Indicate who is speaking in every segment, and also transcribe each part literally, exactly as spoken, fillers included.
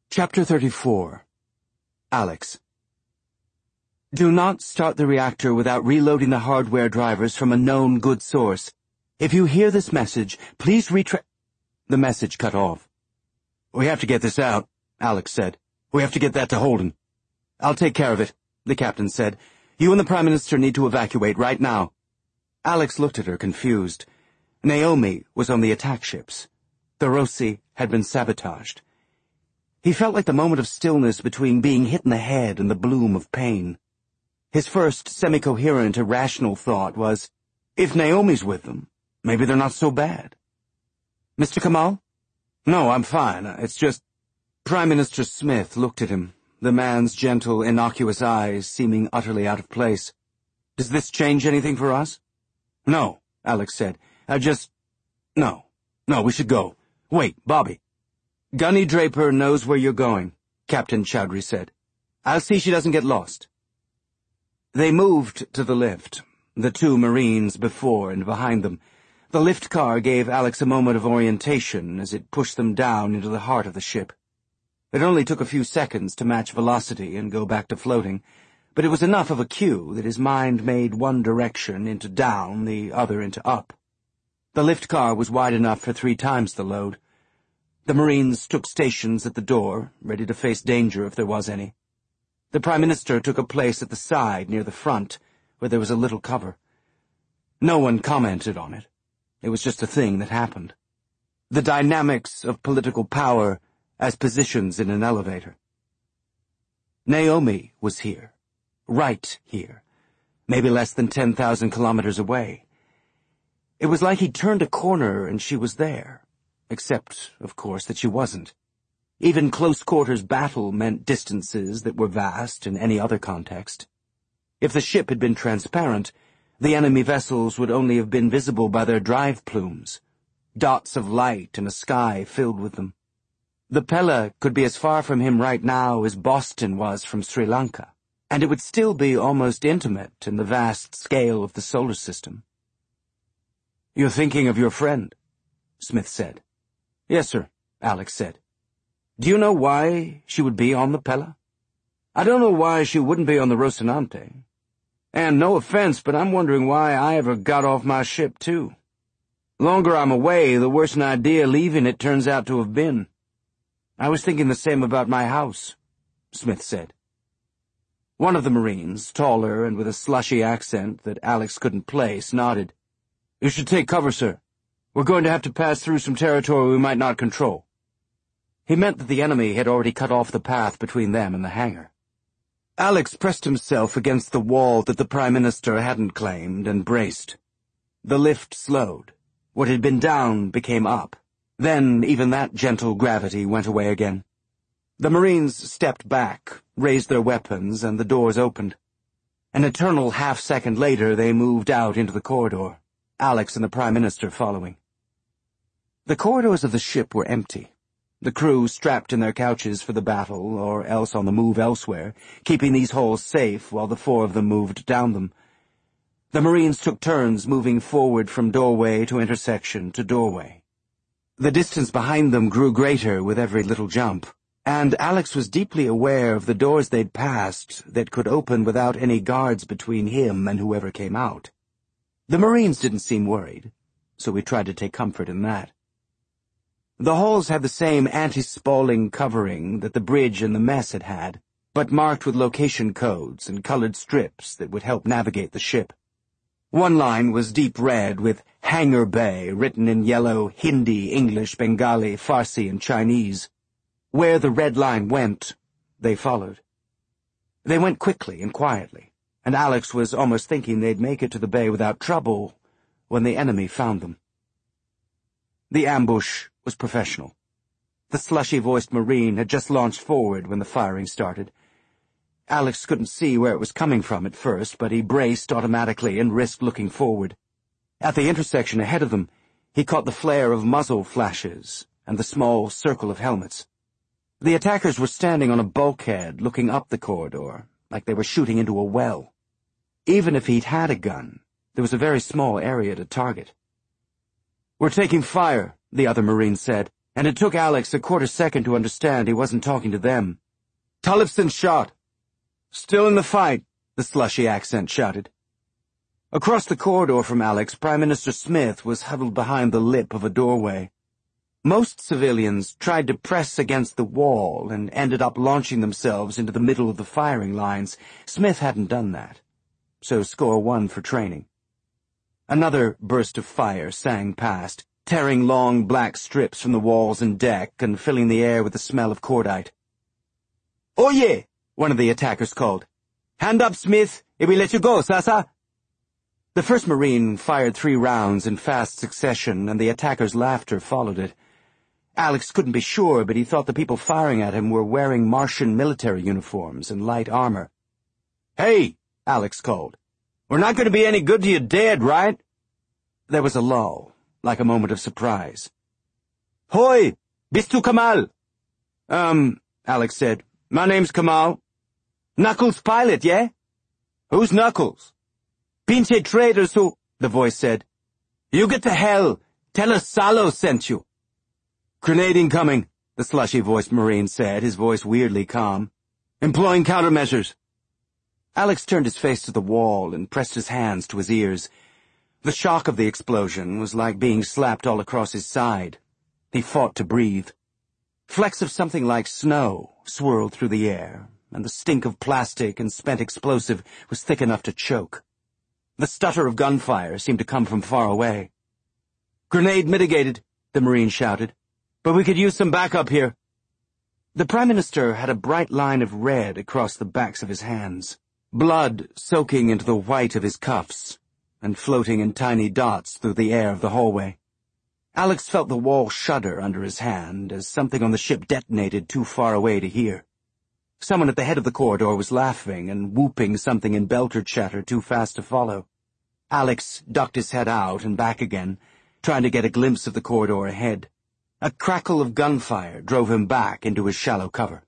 Speaker 1: Chapter thirty-four. Alex. Do not start the reactor without reloading the hardware drivers from a known good source. If you hear this message, please retra- The message cut off. We have to get this out, Alex said. We have to get that to Holden. I'll take care of it, the captain said. You and the Prime Minister need to evacuate right now. Alex looked at her, confused. Naomi was on the attack ships. The Rossi had been sabotaged. He felt like the moment of stillness between being hit in the head and the bloom of pain. His first semi-coherent, irrational thought was, if Naomi's with them, maybe they're not so bad. Mister Kamal? No, I'm fine. It's just... Prime Minister Smith looked at him, the man's gentle, innocuous eyes seeming utterly out of place. Does this change anything for us? No, Alex said. I just... No. No, we should go. Wait, Bobby. Gunny Draper knows where you're going, Captain Chowdhury said. I'll see she doesn't get lost. They moved to the lift, the two Marines before and behind them. The lift car gave Alex a moment of orientation as it pushed them down into the heart of the ship. It only took a few seconds to match velocity and go back to floating, but it was enough of a cue that his mind made one direction into down, the other into up. The lift car was wide enough for three times the load. The Marines took stations at the door, ready to face danger if there was any. The Prime Minister took a place at the side near the front, where there was a little cover. No one commented on it. It was just a thing that happened. The dynamics of political power as positions in an elevator. Naomi was here. Right here. Maybe less than ten thousand kilometers away. It was like he'd turned a corner and she was there. Except, of course, that she wasn't. Even close-quarters battle meant distances that were vast in any other context. If the ship had been transparent, the enemy vessels would only have been visible by their drive plumes, dots of light in a sky filled with them. The Pella could be as far from him right now as Boston was from Sri Lanka, and it would still be almost intimate in the vast scale of the solar system. "You're thinking of your friend," Smith said. "Yes, sir," Alex said. "Do you know why she would be on the Pella?" "I don't know why she wouldn't be on the Rocinante. And no offense, but I'm wondering why I ever got off my ship, too. Longer I'm away, the worse an idea leaving it turns out to have been. I was thinking the same about my house," Smith said. One of the Marines, taller and with a slushy accent that Alex couldn't place, nodded. "You should take cover, sir. We're going to have to pass through some territory we might not control." He meant that the enemy had already cut off the path between them and the hangar. Alex pressed himself against the wall that the Prime Minister hadn't claimed and braced. The lift slowed. What had been down became up. Then even that gentle gravity went away again. The Marines stepped back, raised their weapons, and the doors opened. An eternal half-second later they moved out into the corridor, Alex and the Prime Minister following. The corridors of the ship were empty, the crew strapped in their couches for the battle or else on the move elsewhere, keeping these halls safe while the four of them moved down them. The Marines took turns moving forward from doorway to intersection to doorway. The distance behind them grew greater with every little jump, and Alex was deeply aware of the doors they'd passed that could open without any guards between him and whoever came out. The Marines didn't seem worried, so we tried to take comfort in that. The halls had the same anti-spalling covering that the bridge and the mess had had, but marked with location codes and colored strips that would help navigate the ship. One line was deep red with Hangar Bay written in yellow Hindi, English, Bengali, Farsi, and Chinese. Where the red line went, they followed. They went quickly and quietly, and Alex was almost thinking they'd make it to the bay without trouble when the enemy found them. The ambush was professional. The slushy-voiced Marine had just launched forward when the firing started. Alex couldn't see where it was coming from at first, but he braced automatically and risked looking forward. At the intersection ahead of them, he caught the flare of muzzle flashes and the small circle of helmets. The attackers were standing on a bulkhead looking up the corridor, like they were shooting into a well. Even if he'd had a gun, there was a very small area to target. "We're taking fire," the other Marine said. and it took Alex a quarter second to understand he wasn't talking to them. "Tollefson's shot." "Still in the fight," the slushy accent shouted. Across the corridor from Alex, Prime Minister Smith was huddled behind the lip of a doorway. Most civilians tried to press against the wall and ended up launching themselves into the middle of the firing lines. Smith hadn't done that, so score one for training. Another burst of fire sang past, tearing long black strips from the walls and deck and filling the air with the smell of cordite. "Oye!" one of the attackers called. "Hand up, Smith, if we let you go, Sasa." The first Marine fired three rounds in fast succession, and the attacker's laughter followed it. Alex couldn't be sure, but he thought the people firing at him were wearing Martian military uniforms and light armor. "Hey!" Alex called. "We're not going to be any good to you dead, right?" There was a lull, like a moment of surprise. "Hoi! Bist du Kamal?" Um, Alex said. "My name's Kamal." "Knuckles pilot, yeah?" "Who's Knuckles?" "Pinche traitors who—" the voice said. "You get to hell. Tell us Salo sent you." "Grenade incoming," the slushy-voiced Marine said, his voice weirdly calm. "Employing countermeasures." Alex turned his face to the wall and pressed his hands to his ears. The shock of the explosion was like being slapped all across his side. He fought to breathe. Flecks of something like snow swirled through the air, and the stink of plastic and spent explosive was thick enough to choke. The stutter of gunfire seemed to come from far away. "Grenade mitigated," the Marine shouted. "But we could use some backup here." The Prime Minister had a bright line of red across the backs of his hands, blood soaking into the white of his cuffs, and floating in tiny dots through the air of the hallway. Alex felt the wall shudder under his hand as something on the ship detonated too far away to hear. Someone at the head of the corridor was laughing and whooping something in belter chatter too fast to follow. Alex ducked his head out and back again, trying to get a glimpse of the corridor ahead. A crackle of gunfire drove him back into his shallow cover.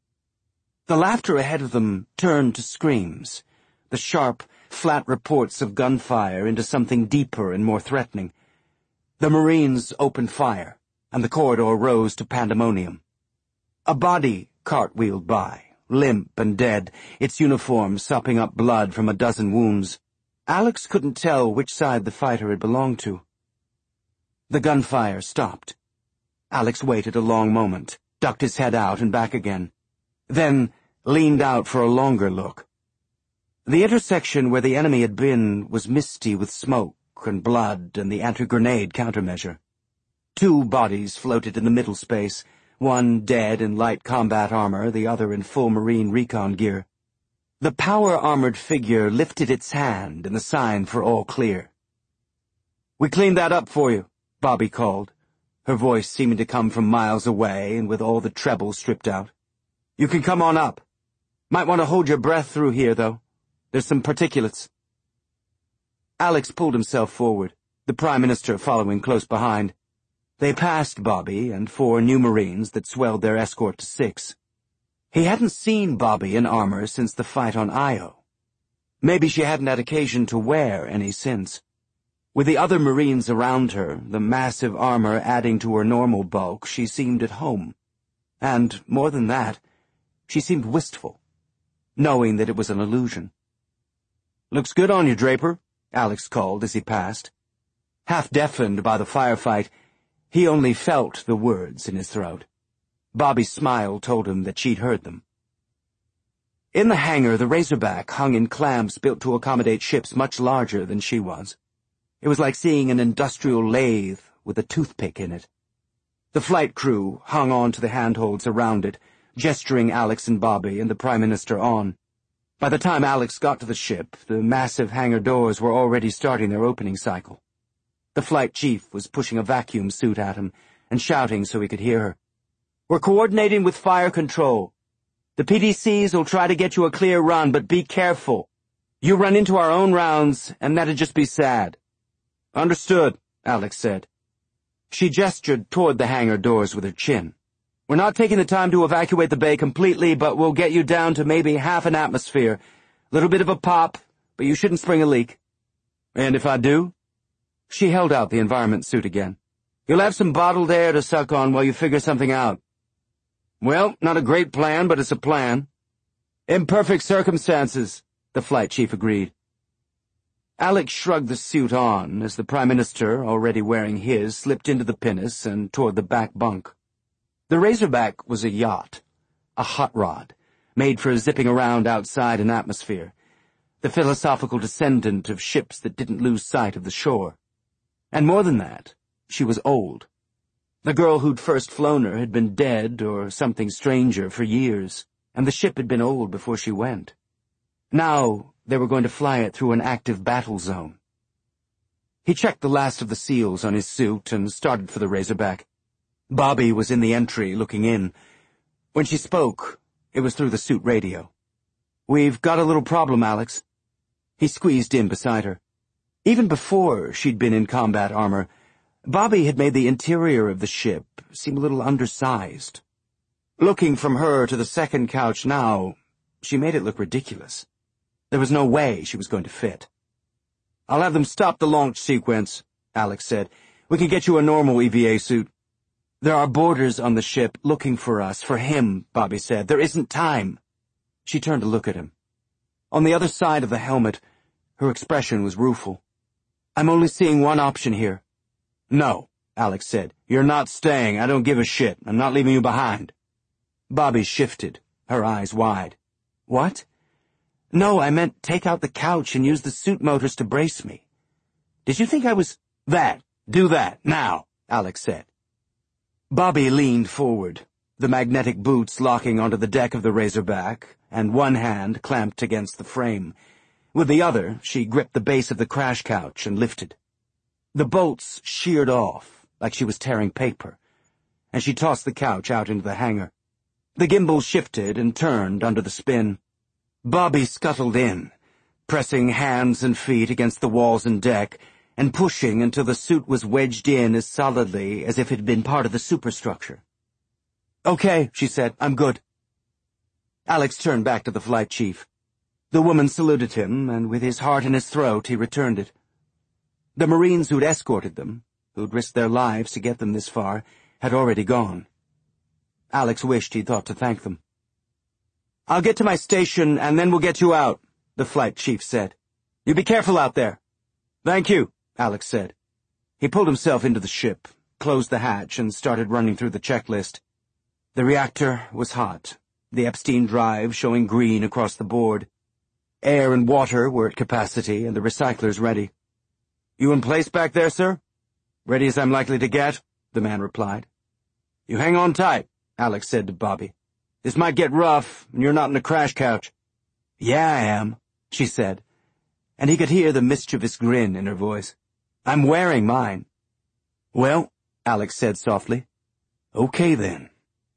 Speaker 1: The laughter ahead of them turned to screams, the sharp, flat reports of gunfire into something deeper and more threatening. The Marines opened fire, and the corridor rose to pandemonium. A body cartwheeled by, limp and dead, its uniform sopping up blood from a dozen wounds. Alex couldn't tell which side the fighter had belonged to. The gunfire stopped. Alex waited a long moment, ducked his head out and back again, then leaned out for a longer look. The intersection where the enemy had been was misty with smoke and blood and the anti-grenade countermeasure. Two bodies floated in the middle space, one dead in light combat armor, the other in full Marine recon gear. The power-armored figure lifted its hand in the sign for all clear. "We cleaned that up for you," Bobby called, her voice seeming to come from miles away and with all the treble stripped out. "You can come on up. Might want to hold your breath through here, though. There's some particulates." Alex pulled himself forward, the Prime Minister following close behind. They passed Bobby and four new Marines that swelled their escort to six. He hadn't seen Bobby in armor since the fight on Io. Maybe she hadn't had occasion to wear any since. With the other Marines around her, the massive armor adding to her normal bulk, she seemed at home. And, more than that, she seemed wistful, knowing that it was an illusion. "Looks good on you, Draper," Alex called as he passed. Half deafened by the firefight, he only felt the words in his throat. Bobby's smile told him that she'd heard them. In the hangar, the Razorback hung in clamps built to accommodate ships much larger than she was. It was like seeing an industrial lathe with a toothpick in it. The flight crew hung on to the handholds around it, gesturing Alex and Bobby and the Prime Minister on. By the time Alex got to the ship, the massive hangar doors were already starting their opening cycle. The flight chief was pushing a vacuum suit at him and shouting so he could hear her. "We're coordinating with fire control. The P D Cs will try to get you a clear run, but be careful. You run into our own rounds, and that'd just be sad." "Understood," Alex said. She gestured toward the hangar doors with her chin. "We're not taking the time to evacuate the bay completely, but we'll get you down to maybe half an atmosphere. Little bit of a pop, but you shouldn't spring a leak." "And if I do?" She held out the environment suit again. You'll have some bottled air to suck on while you figure something out. Well, not a great plan, but it's a plan. Imperfect circumstances, the flight chief agreed. Alex shrugged the suit on as the Prime Minister, already wearing his, slipped into the pinnace and toward the back bunk. The Razorback was a yacht, a hot rod, made for zipping around outside an atmosphere, the philosophical descendant of ships that didn't lose sight of the shore. And more than that, she was old. The girl who'd first flown her had been dead or something stranger for years, and the ship had been old before she went. Now they were going to fly it through an active battle zone. He checked the last of the seals on his suit and started for the Razorback. Bobby was in the entry, looking in. When she spoke, it was through the suit radio. "We've got a little problem, Alex." He squeezed in beside her. Even before she'd been in combat armor, Bobby had made the interior of the ship seem a little undersized. Looking from her to the second couch now, she made it look ridiculous. There was no way she was going to fit. "I'll have them stop the launch sequence," Alex said. "We can get you a normal E V A suit." "There are boarders on the ship looking for us, for him," Bobby said. "There isn't time." She turned to look at him. On the other side of the helmet, her expression was rueful. "I'm only seeing one option here." "No," Alex said. "You're not staying. I don't give a shit. I'm not leaving you behind." Bobby shifted, her eyes wide. "What?" "No, I meant take out the couch and use the suit motors to brace me." "Did you think I was—" "That. Do that. Now," Alex said. Bobby leaned forward, the magnetic boots locking onto the deck of the Razorback, and one hand clamped against the frame. With the other, she gripped the base of the crash couch and lifted. The bolts sheared off, like she was tearing paper, and she tossed the couch out into the hangar. The gimbal shifted and turned under the spin. Bobby scuttled in, pressing hands and feet against the walls and deck, and pushing until the suit was wedged in as solidly as if it had been part of the superstructure. "Okay," she said. "I'm good." Alex turned back to the flight chief. The woman saluted him, and with his heart in his throat, he returned it. The Marines who'd escorted them, who'd risked their lives to get them this far, had already gone. Alex wished he'd thought to thank them. "I'll get to my station, and then we'll get you out," the flight chief said. "You be careful out there." "Thank you," Alex said. He pulled himself into the ship, closed the hatch, and started running through the checklist. The reactor was hot, the Epstein drive showing green across the board. Air and water were at capacity, and the recyclers ready. "You in place back there, sir?" "Ready as I'm likely to get," the man replied. "You hang on tight," Alex said to Bobby. "This might get rough, and you're not in a crash couch." "Yeah, I am," she said, and he could hear the mischievous grin in her voice. "I'm wearing mine." "Well," Alex said softly, "okay then."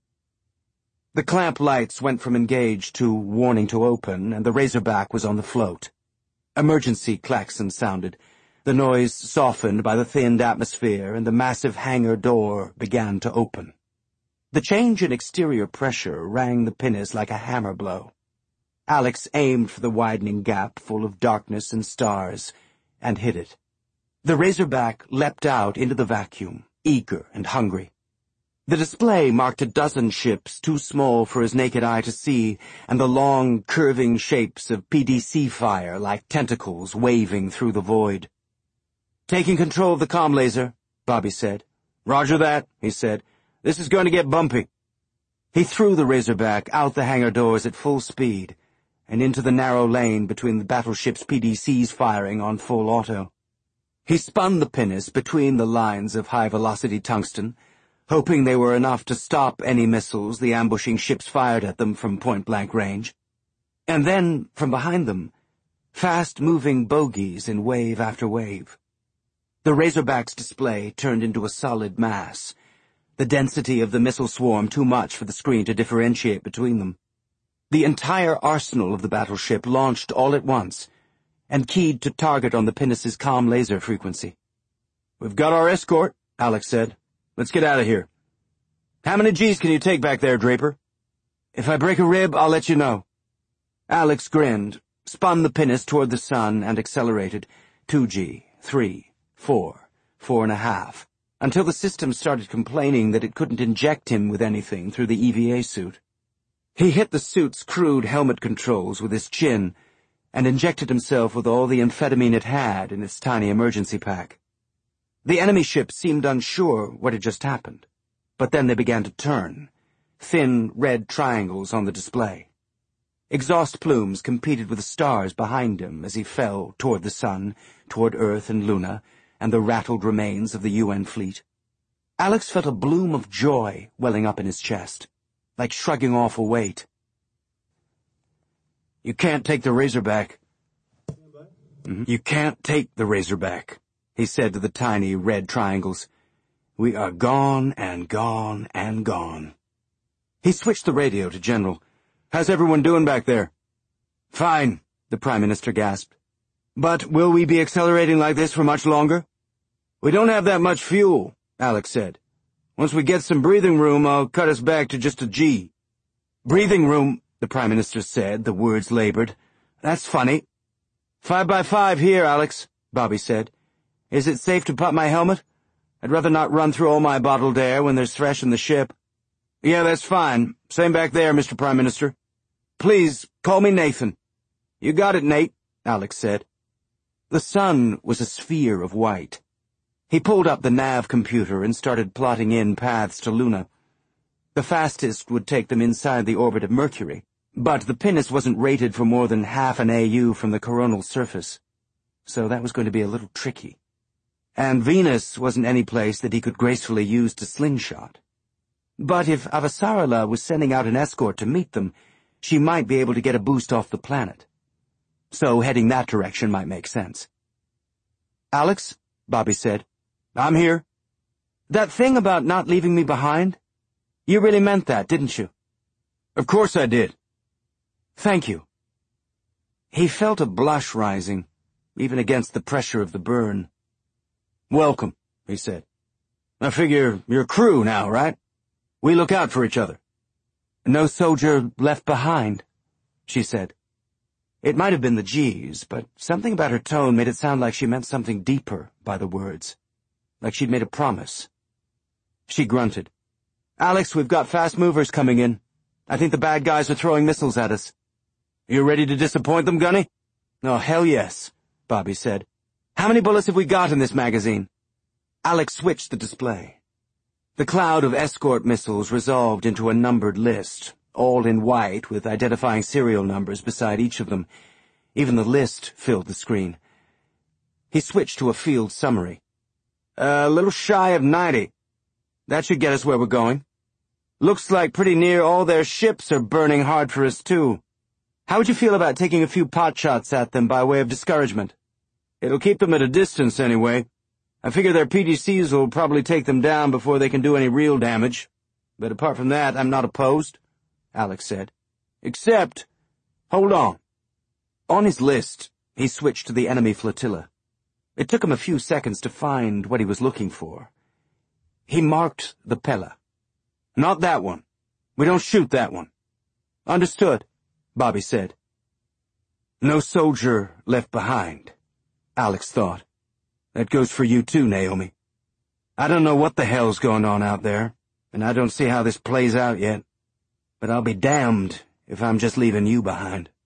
Speaker 1: The clamp lights went from engaged to warning to open, and the Razorback was on the float. Emergency klaxon sounded. The noise softened by the thinned atmosphere, and the massive hangar door began to open. The change in exterior pressure rang the pinnace like a hammer blow. Alex aimed for the widening gap full of darkness and stars, and hit it. The Razorback leapt out into the vacuum, eager and hungry. The display marked a dozen ships too small for his naked eye to see, and the long, curving shapes of P D C fire like tentacles waving through the void. "Taking control of the comm laser," Bobby said. "Roger that," he said. "This is going to get bumpy." He threw the Razorback out the hangar doors at full speed, and into the narrow lane between the battleship's P D Cs firing on full auto. He spun the pinnace between the lines of high-velocity tungsten, hoping they were enough to stop any missiles the ambushing ships fired at them from point-blank range. And then, from behind them, fast-moving bogies in wave after wave. The Razorback's display turned into a solid mass, the density of the missile swarm too much for the screen to differentiate between them. The entire arsenal of the battleship launched all at once, and keyed to target on the pinnace's comm laser frequency. "We've got our escort," Alex said. "Let's get out of here." "How many G's can you take back there, Draper?" "If I break a rib, I'll let you know." Alex grinned, spun the pinnace toward the sun, and accelerated. Two G, three, four, four and a half. until the system started complaining that it couldn't inject him with anything through the E V A suit. He hit the suit's crude helmet controls with his chin and injected himself with all the amphetamine it had in its tiny emergency pack. The enemy ship seemed unsure what had just happened, but then they began to turn, thin red triangles on the display. Exhaust plumes competed with the stars behind him as he fell toward the sun, toward Earth and Luna, and the rattled remains of the U N fleet. Alex felt a bloom of joy welling up in his chest, like shrugging off a weight. You can't take the Razorback. Mm-hmm. You can't take the Razorback, he said to the tiny red triangles. We are gone and gone and gone. He switched the radio to General. How's everyone doing back there? Fine, the Prime Minister gasped. But will we be accelerating like this for much longer? We don't have that much fuel, Alex said. Once we get some breathing room, I'll cut us back to just a G. Breathing room, the Prime Minister said, the words labored. That's funny. Five by five here, Alex, Bobby said. Is it safe to pop my helmet? I'd rather not run through all my bottled air when there's fresh in the ship. Yeah, that's fine. Same back there, Mister Prime Minister. Please, call me Nathan. You got it, Nate, Alex said. The sun was a sphere of white. He pulled up the nav computer and started plotting in paths to Luna. The fastest would take them inside the orbit of Mercury, but the pinnace wasn't rated for more than half an A U from the coronal surface, so that was going to be a little tricky. And Venus wasn't any place that he could gracefully use to slingshot. But if Avasarala was sending out an escort to meet them, she might be able to get a boost off the planet. So heading that direction might make sense. Alex, Bobby said, I'm here. That thing about not leaving me behind? You really meant that, didn't you? Of course I did. Thank you. He felt a blush rising, even against the pressure of the burn. Welcome, he said. I figure you're crew now, right? We look out for each other. No soldier left behind, she said. It might have been the G's, but something about her tone made it sound like she meant something deeper by the words, like she'd made a promise. She grunted. Alex, we've got fast movers coming in. I think the bad guys are throwing missiles at us. You ready to disappoint them, Gunny? Oh, hell yes, Bobby said. How many bullets have we got in this magazine? Alex switched the display. The cloud of escort missiles resolved into a numbered list, all in white with identifying serial numbers beside each of them. Even the list filled the screen. He switched to a field summary. A little shy of ninety. That should get us where we're going. Looks like pretty near all their ships are burning hard for us, too. How would you feel about taking a few pot shots at them by way of discouragement? It'll keep them at a distance, anyway. I figure their P D Cs will probably take them down before they can do any real damage. But apart from that, I'm not opposed, Alex said. Except, hold on. On his list, he switched to the enemy flotilla. It took him a few seconds to find what he was looking for. He marked the Pella. Not that one. We don't shoot that one. Understood, Bobby said. No soldier left behind, Alex thought. That goes for you too, Naomi. I don't know what the hell's going on out there, and I don't see how this plays out yet, but I'll be damned if I'm just leaving you behind.